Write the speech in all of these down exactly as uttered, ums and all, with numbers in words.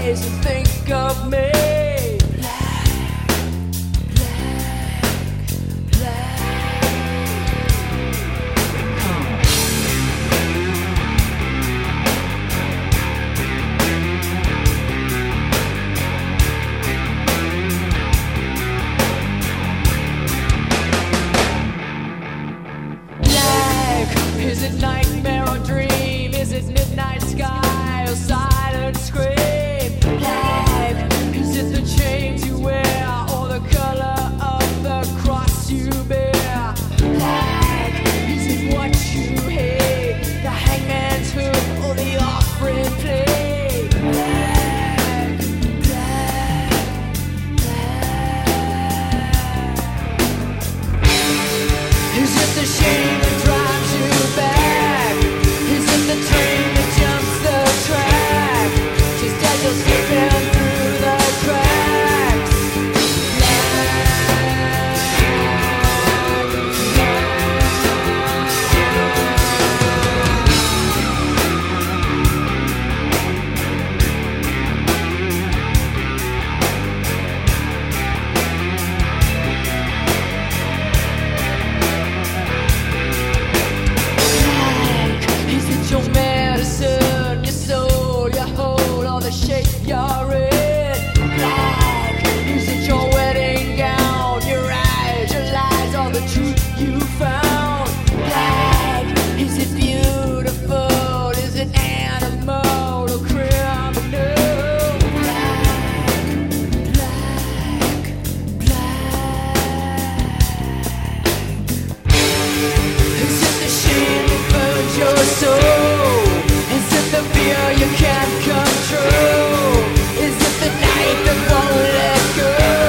days and think of me. Is it nightmare or dream? Is it midnight sky or silent scream? Black. Is it the chains you wear or the color of the cross you bear? Black. Is it what you hate? The hangman's hook or the offering plate? Black. Black. Black. Is it the shame that drives you back? Is it the train that jumps the track? Just as you're slipping through the cracks. Is it your medicine, your soul, your whole, or the shape you're in? Black. Is it your wedding gown, your eyes, your lies, or the truth you found? Black. Is it beautiful? Is it animal or criminal? Black, black, black. Is it the shame that burns your soul? Is it the fear you can't control? Is it the night that won't let go?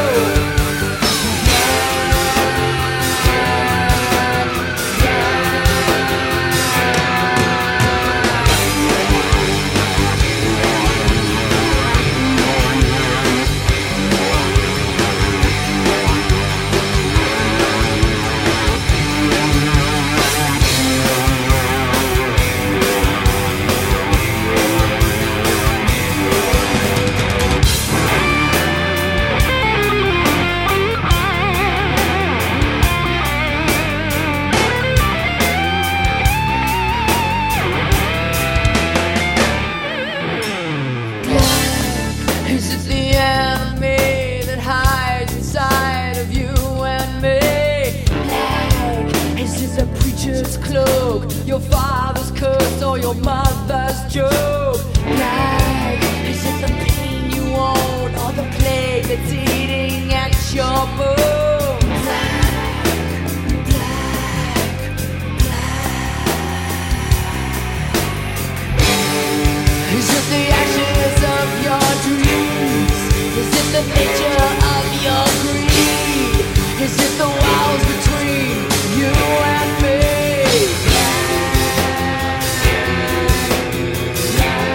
Is it the enemy that hides inside of you and me? Black. Is it the preacher's cloak, your father's curse, or your mother's joke? Black. Is it the pain you own, or the plague that's eating at your bones? Black, black, black. Is it the ashes of your dreams? Is it the nature of your greed? Is it the walls between you and me? Black, black.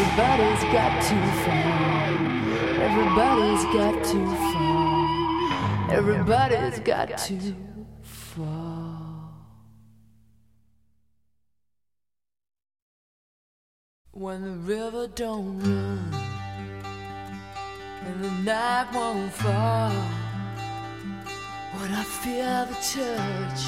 Everybody's got too far. Everybody's got too far. Everybody's got too far. When the river don't run and the night won't fall, when I feel the touch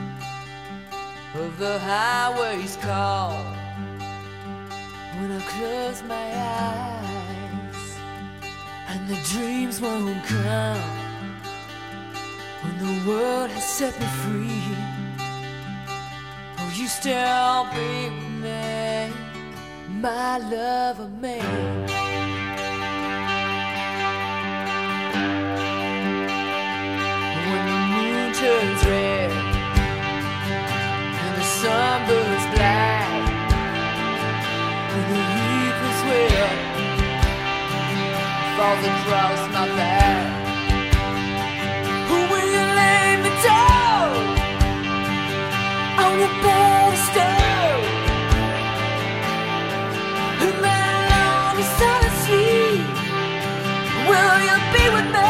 of the highway's call, when I close my eyes and the dreams won't come, when the world has set me free, oh, you still be with me, my love of me. When the moon turns red and the sun burns black, when the reaper's whip falls across my back, who will you lay me down on a pedestal? In that lonely silent sleep, will you be with me?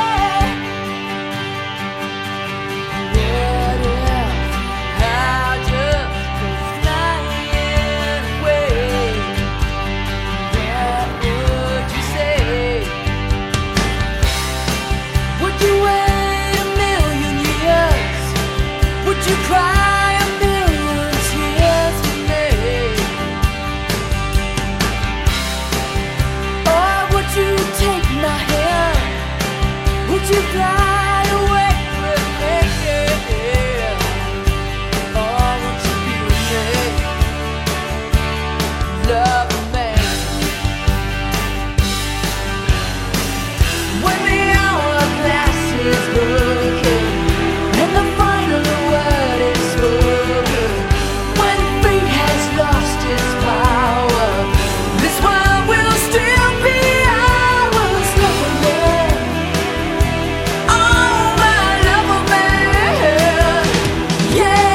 What if I just go flying away? What would you say? Would you wait a million years? Would you cry a million tears for me? Or would you take my hand? Would you fly away with me? Or would you be with me? Love me. When the hourglass is broken and the final word is spoken, when fate has lost its power, this world will still be ours. Love of me, oh my love of me, yeah.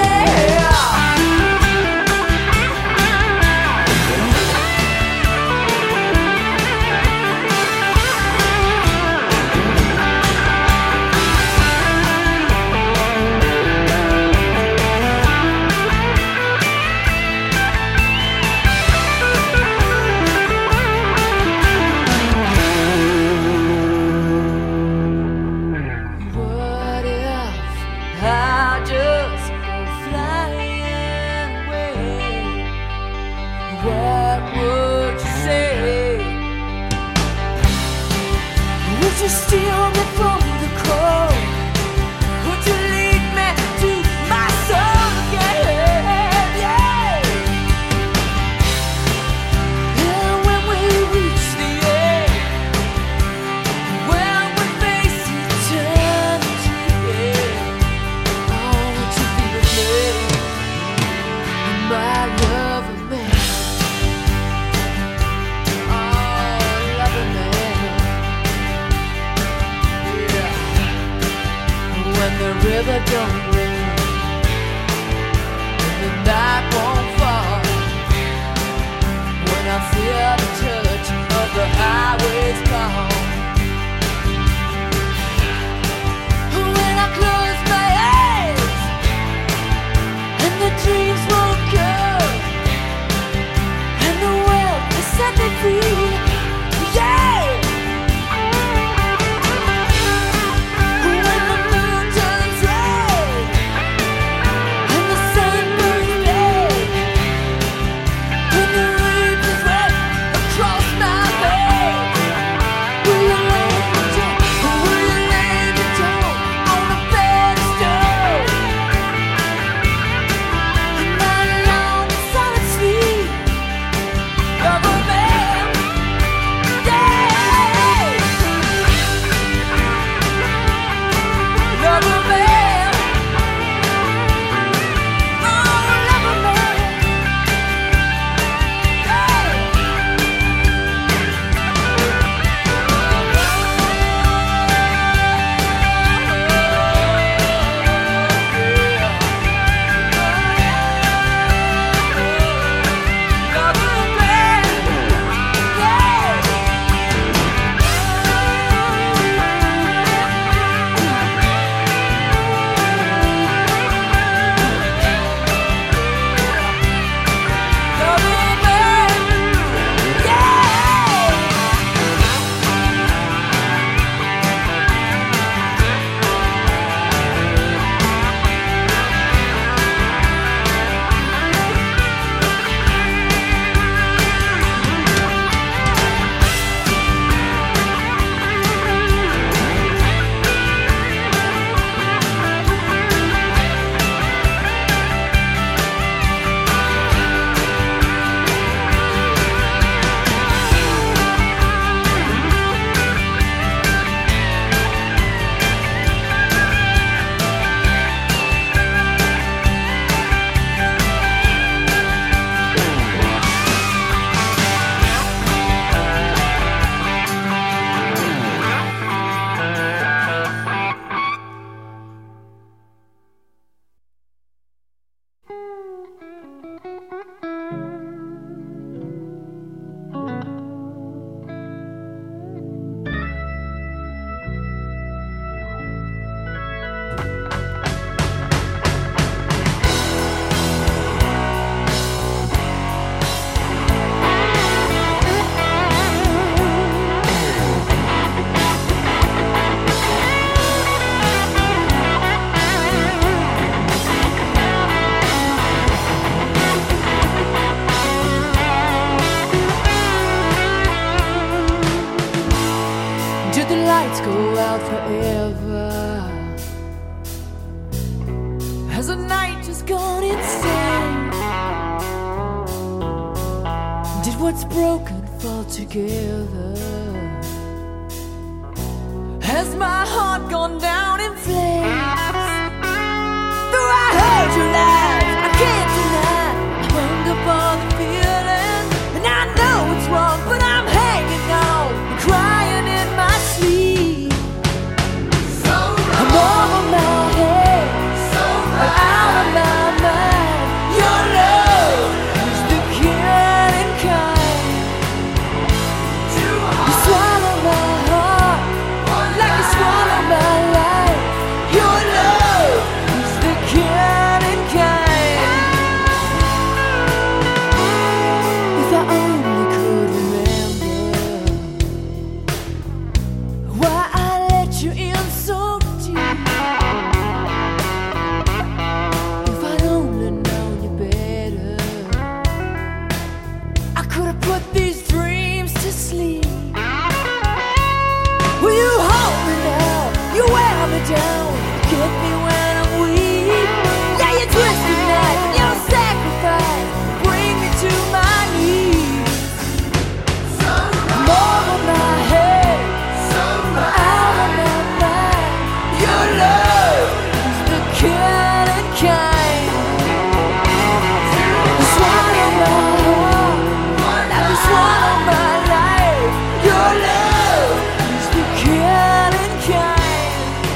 What if I just go flying away? What would you say? Would you steal me from the cold? Would you lead me to my soul again? Yeah. And when we reach the end, when we face eternity, oh, would you be with me, my love of me? Oh, love of me, yeah. When the river don't run and the night won't fall, when I feel the touch of the highway's call, when I close my eyes and the dreams won't come, and the world has set me free, yeah. When the moon turns red lights go out forever, as the night just gone insane. Did what's broken fall together? Has my heart gone down in flames? Though I heard your lies, I can't deny I hunger for the feeling, and I know it's wrong, but I'm hanging on, crying in my sleep. So I'm over my head, so I'm out of my mind. Your love is the killing kind. You swallow my heart like you swallow my life. Your love is the killing kind. If I only could remember why I let you in so deep. If I'd only known you better, I could have put these dreams to sleep. Will you hold me now? You wear me down, get me when I'm weak. Yeah, you twist the knife and your sacrifice, bring me to my knees. I'm over my head, I'm out of my mind. Your love is the killing kind. You swallow my heart, now you swallow my life. Your love is the killing kind.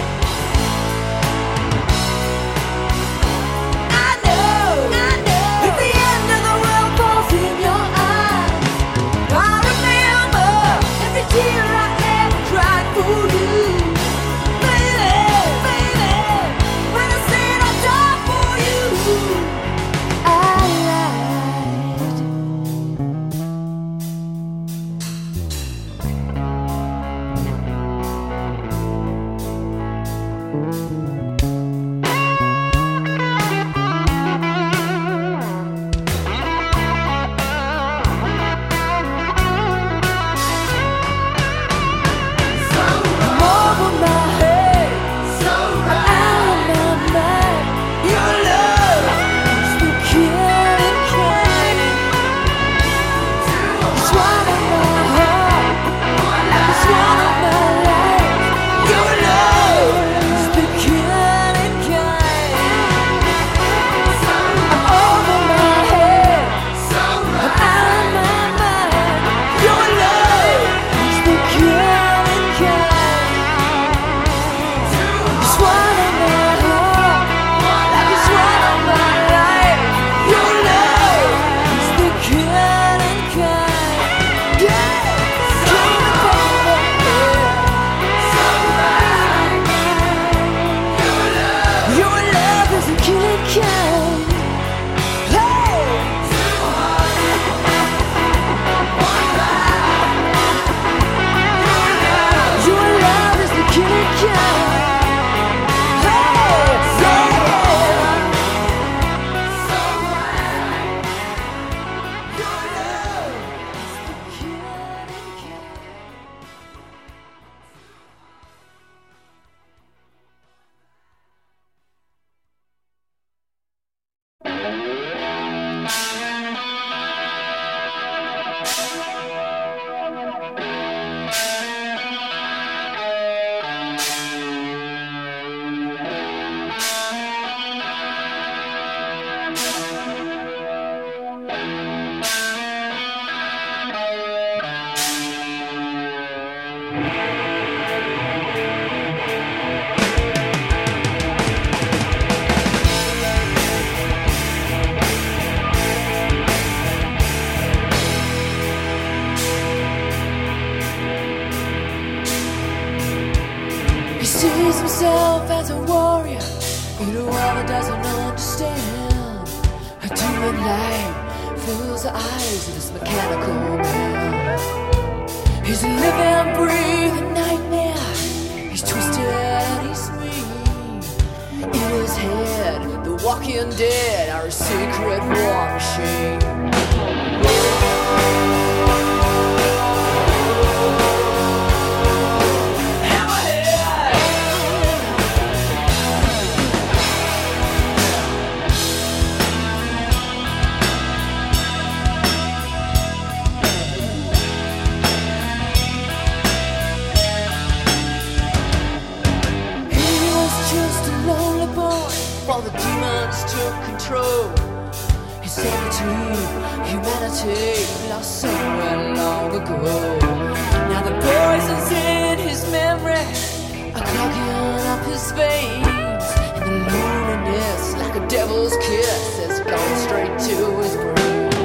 I know, I know. If the end of the world falls in your eyes, I remember every tear I ever cried for you. Baby, baby, when I said I'd die for you, I lied. I'm over my head, I'm out of my mind. Your love is the killing kind. You swallow my heart, like you swallow my life. Your love is the killing kind. I'm over my head, I'm out of my mind. Your love is the killing kind. You swallow my heart, like you swallow my life. Your love is the killing kind. Yeah, killing Your love is the killing kind. Hey! Your love is the killing kind. Hey, yeah. Your love is the killing kind. He sees himself as a warrior in a world that doesn't understand. A demon light fills the eyes of this mechanical man. He's a living, breathing nightmare. He's twisted, he's mean. In his head, the walking dead are a secret war machine. How control. His sanity, humanity, lost somewhere long ago. Now the poison's in his memory, are clogging up his veins, and the loneliness, like a devil's kiss, has gone straight to his brain.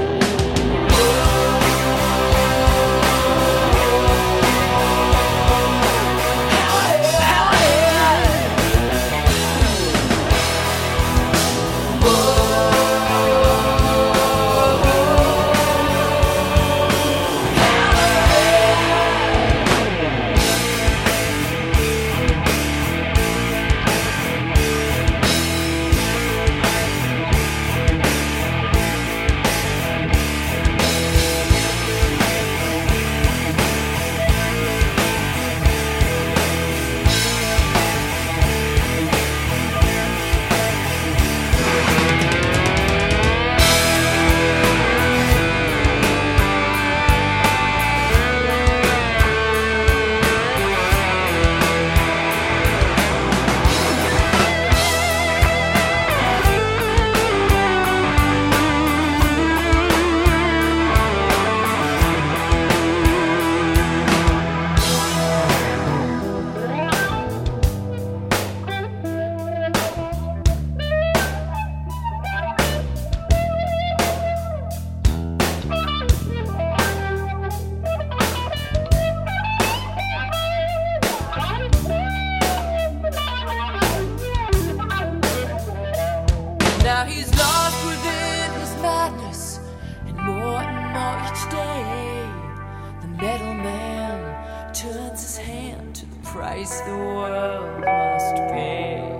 Now he's lost within his madness, and more and more each day, the metal man turns his hand to the price the world must pay.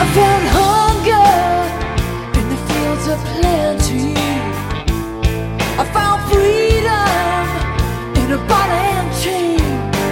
found hunger in the fields of plenty. I found freedom in a ball and chain.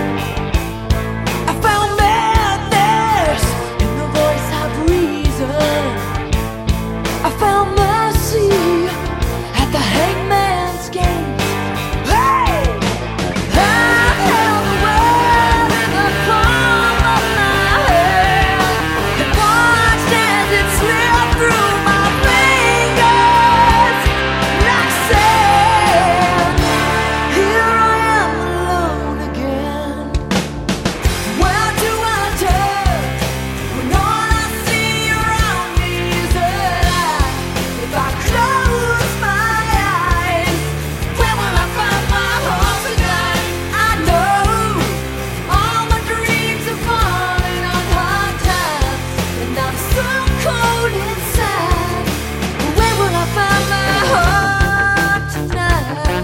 I found madness in the voice of reason. I found mercy at the hangman's gate. Hey! I held the world in the palm of my hand and watched as it slipped through my fingers like sand. Here I am alone again. Where do I turn when all I see around me is a lie? If I close my eyes, where will I find my home tonight? I know all my dreams are falling on hard times, and I'm so cold inside. Where will I find my heart tonight?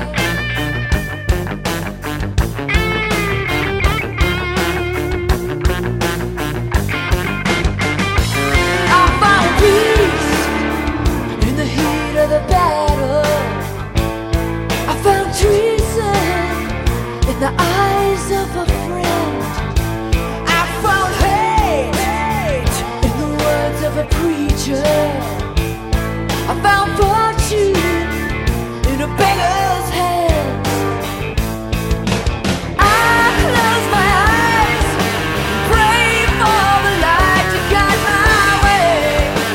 I found peace in the heat of the battle. I found treason in the eyes of a friend. I found hate in the words of a preacher. I found fortune in a beggar's hands. I close my eyes and pray for the light to guide my way.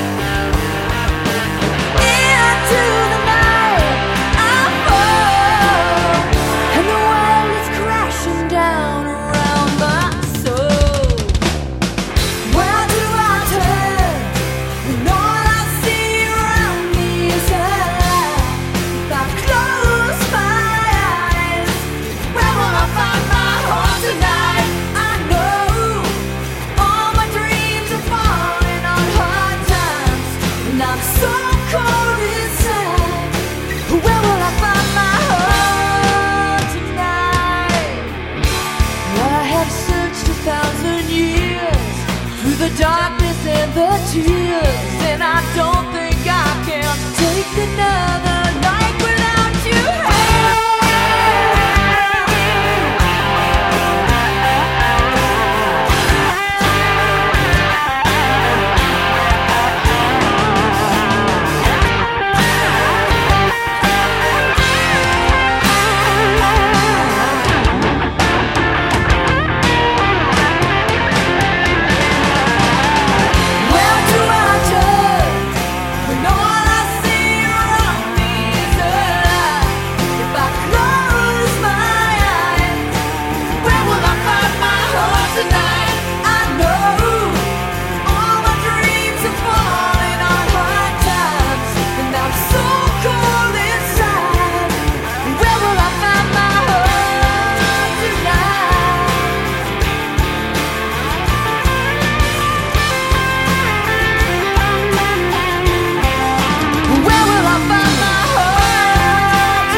Into the night I fall, and the world is crashing down around my soul. Where do I turn when all I see around me is a lie? If I close my eyes, where will I find my home tonight? I know all my dreams are falling on hard times, and I'm so cold inside. Where will I find my home tonight? I have searched a thousand years through the darkness and the tears, and I don't think I can take another night without you. Where do I turn when all I see around me is a lie? If I close my eyes, where will I find my home tonight? I know all my dreams are falling on hard times, and I'm so cold inside. Where will I find my home tonight? Where will I find my home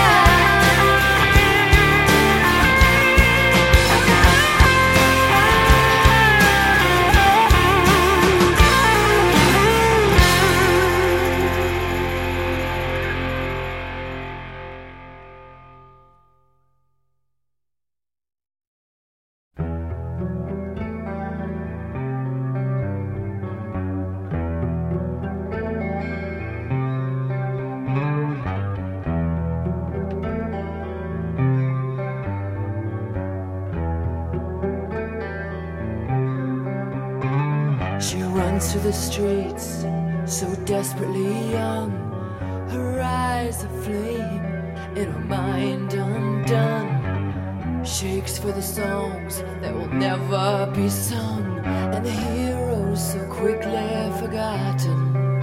She runs through the streets, so desperately young. Her eyes aflame, and her mind undone. Shakes for the songs that will never be sung, and the heroes so quickly forgotten.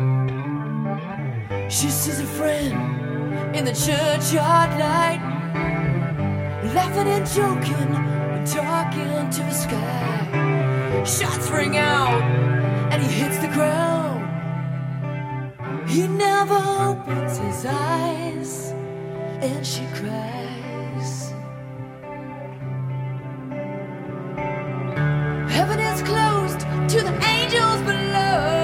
She sees a friend in the churchyard light, laughing and joking and talking to the sky. Shots ring out and he hits the ground. He never opens his eyes, and she cries. Heaven is closed to the angels below.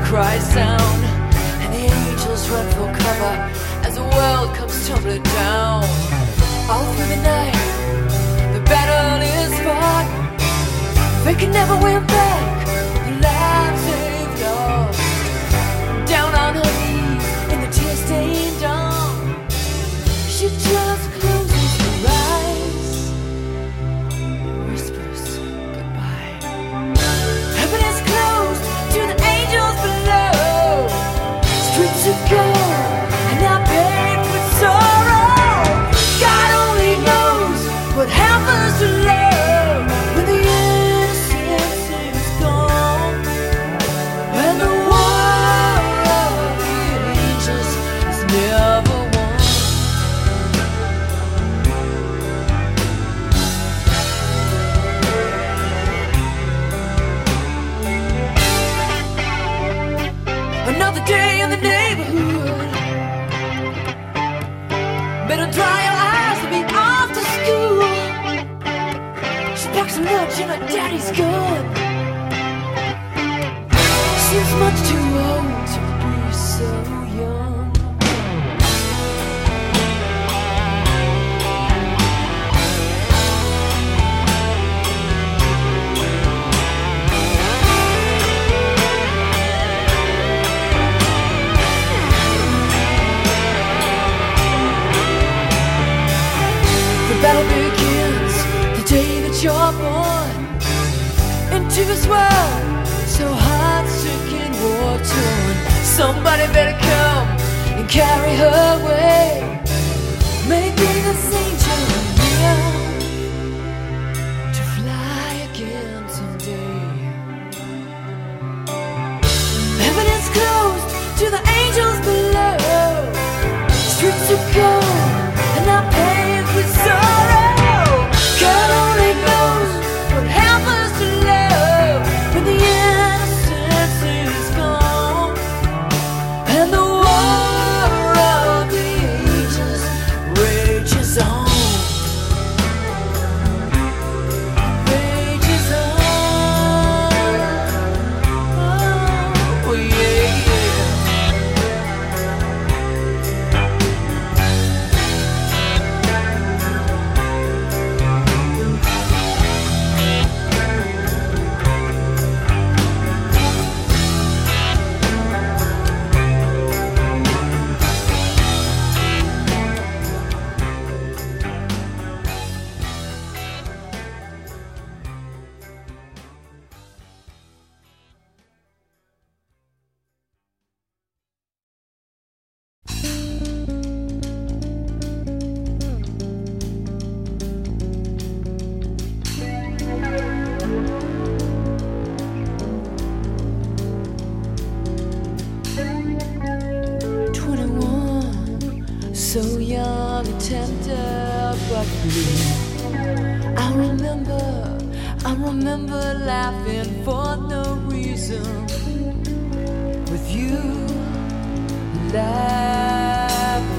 cry sound, and the angels run for cover as the world comes tumbling down. All through the night, the battle is fought. They can never win back the lives they've lost. Down on her knees in the tear-stained dawn, she just closes her eyes, whispers goodbye. Heaven is closed to the angels below. Streets of gold and now paved with sorrow. God only knows what happens to love when the innocence is gone, and the war of the angels is never won. Another day in the neighborhood. Better dry your eyes to be off to school. She packs a lunch in her daddy's gun. She's much too old to be so young. The battle begins the day that you're born into this world so heart-sick and war-torn. Somebody better come and carry her away. Maybe this angel here to fly again someday. Heaven is closed to the angels below. Streets of gold and now paved with sorrow. God only knows what happens to love when the innocence is gone, and the war of the ages rages on. Rages on. Oh, yeah, yeah. So young and tender, but blue. I remember, I remember laughing for no reason with you laughing.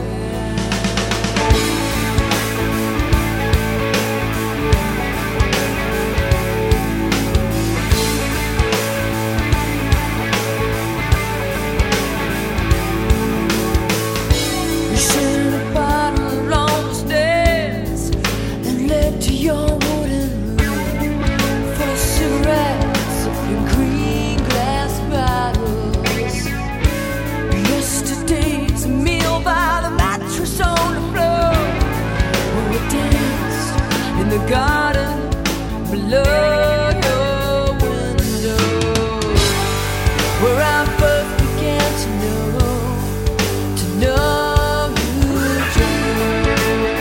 The garden below your window, where I first began to know, to know you, Joe.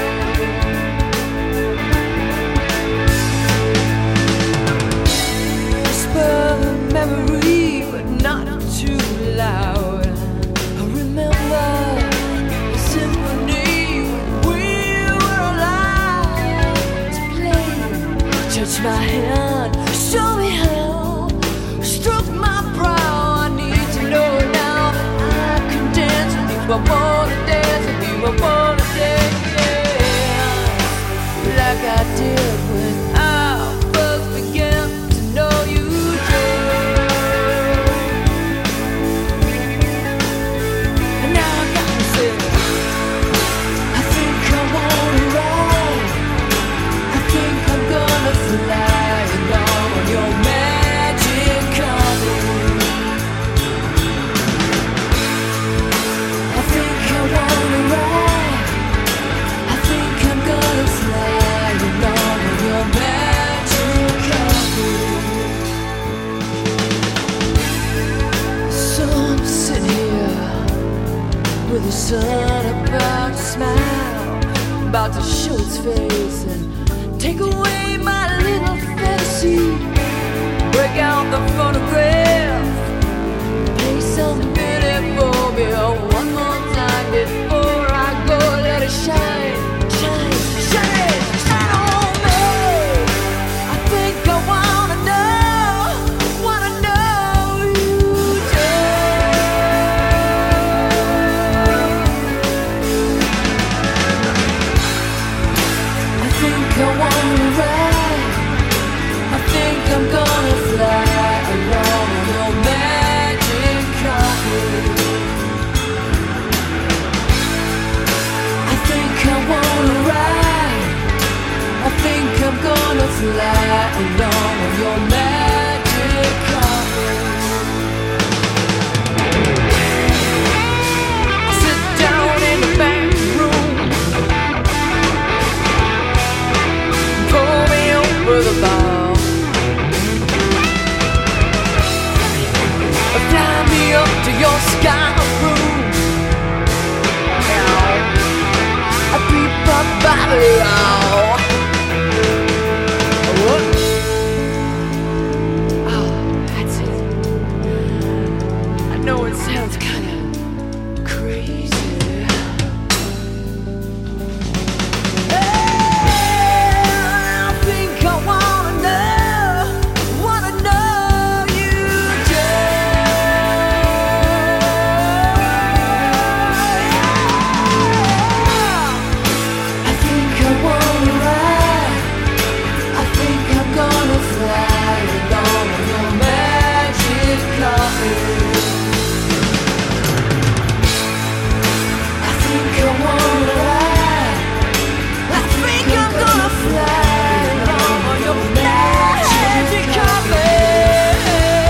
Whisper memory, but not too loud. I remember the symphony we were alive. Touch my hand, show me how, stroke my brow. I need to know now that I can dance with you. I wanna dance with you. I wanna dance, yeah, like I did when I first began to know you, Joe. sun about to smile, about to show its face and take away my little fantasy. Break out the phonograph, play some Billy Bobby one more time before I go. Let it shine, shine, shine, shine on me. I think I wanna know, wanna know you too. I think I wanna ride, I think I'm gonna fly along on your magic carpet. I think I wanna ride, I think I'm gonna fly along on your magic carpet. I sit down in the back room, pour me over the bar. Fly me up to your sky room. I beep up Bobby. Oh, that's it. I know it sounds kinda crazy. I think I wanna know, wanna know you too. I think I wanna ride, I think I'm gonna fly along on your magic carpet. I think I wanna ride, I think I'm gonna fly along on your magic carpet.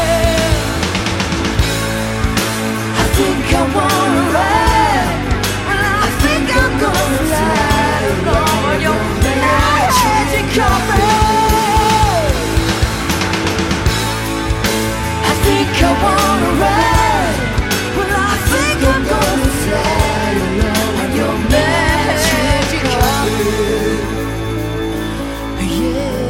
I think I wanna ride, I think I'm gonna fly along on your magic carpet. I think I wanna ride, well I think I'm gonna fly along on your magic carpet. Yeah.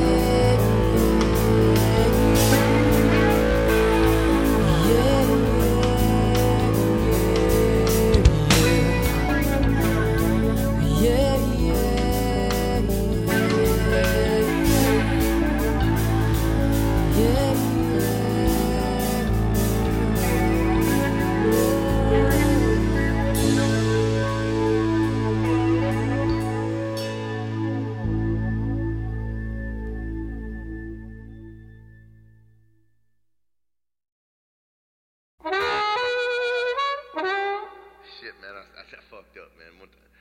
Shit, man, I, I, I fucked up, man. What the-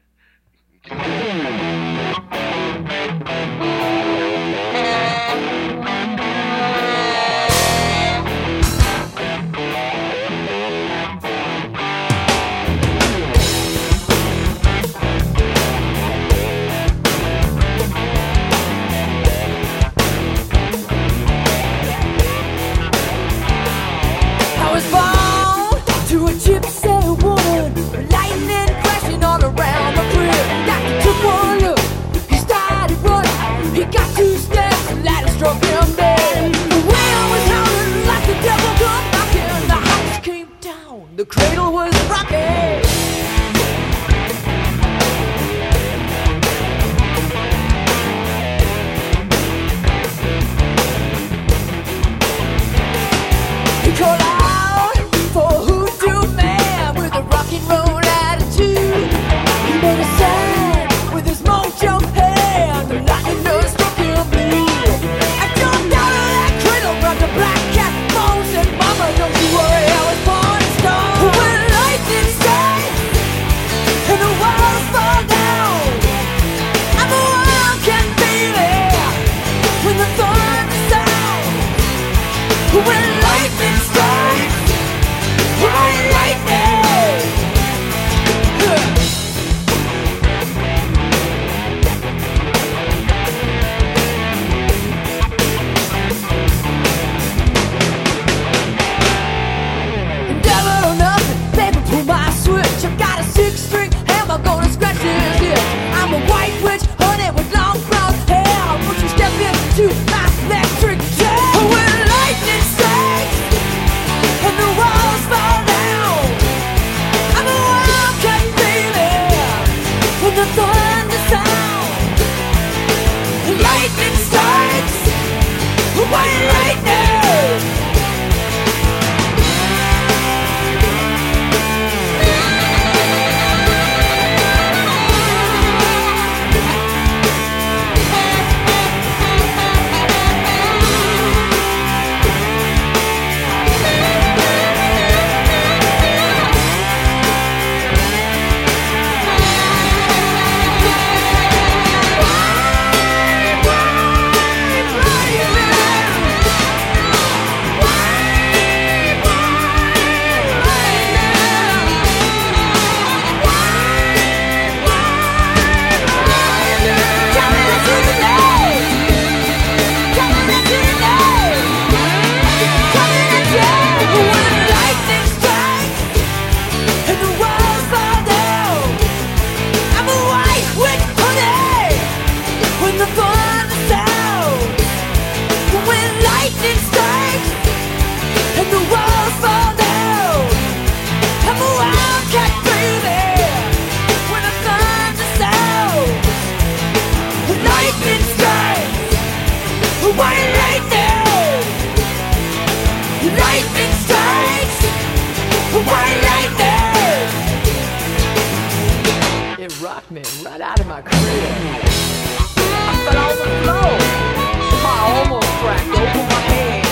I was born to a gypsy woman, lightning crashing all around my crib. Doctor took one look, he started running. knocked me right out of my crib. I fell on the floor. I almost cracked over my head.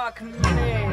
Buck Mini.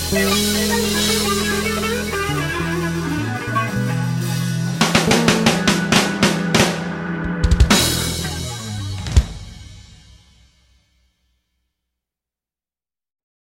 Thank you.